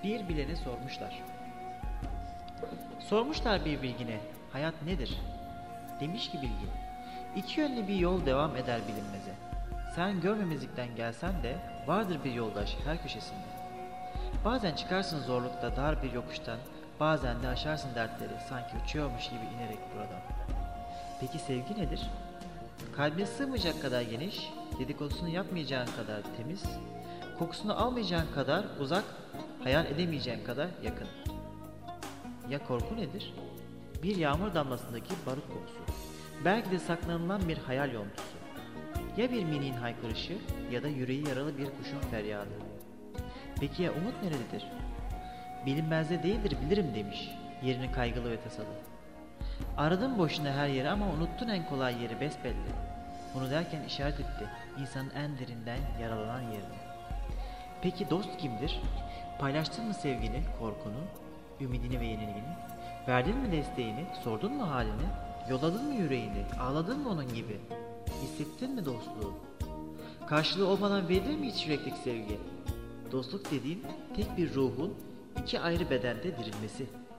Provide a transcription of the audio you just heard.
Bir bilene sormuşlar. Sormuşlar bir bilgine, hayat nedir? Demiş ki bilgin, iki yönlü bir yol devam eder bilinmeze. Sen görmemezlikten gelsen de vardır bir yoldaş her köşesinde. Bazen çıkarsın zorlukta dar bir yokuştan, bazen de aşarsın dertleri sanki uçuyormuş gibi inerek buradan. Peki sevgi nedir? Kalbine sığmayacak kadar geniş, dedikodusunu yapmayacağın kadar temiz, kokusunu almayacağın kadar uzak, hayal edemeyeceğin kadar yakın. Ya korku nedir? Bir yağmur damlasındaki barut kokusu. Belki de saklanılan bir hayal yontusu. Ya bir miniğin haykırışı ya da yüreği yaralı bir kuşun feryadı. Peki ya umut nerededir? Bilinmezde değildir bilirim demiş, yerini kaygılı ve tasalı. Aradın boşuna her yeri ama unuttun en kolay yeri besbelli. Bunu derken işaret etti insanın en derinden yaralanan yerini. Peki dost kimdir? Paylaştın mı sevgini, korkunu, ümidini ve yenilgini? Verdin mi desteğini, sordun mu halini? Yolladın mı yüreğini, ağladın mı onun gibi? Hissettin mi dostluğu? Karşılığı olmadan verilir mi hiç yüreklik sevgi? Dostluk dediğin tek bir ruhun iki ayrı bedende dirilmesi.